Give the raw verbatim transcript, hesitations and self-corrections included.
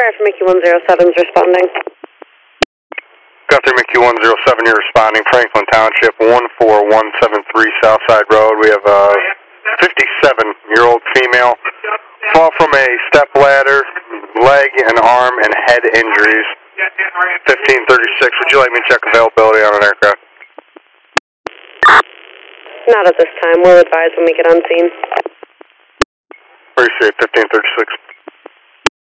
Guthrie Mickey one zero seven is responding. Guthrie Mickey one zero seven, you're responding. Franklin Township, one four one seven three Southside Road. We have a fifty-seven-year-old female. Fall from a step ladder, leg and arm and head injuries. fifteen thirty-six, would you like me to check availability on an aircraft? Not at this time. We'll advise when we get on scene. Appreciate fifteen thirty-six.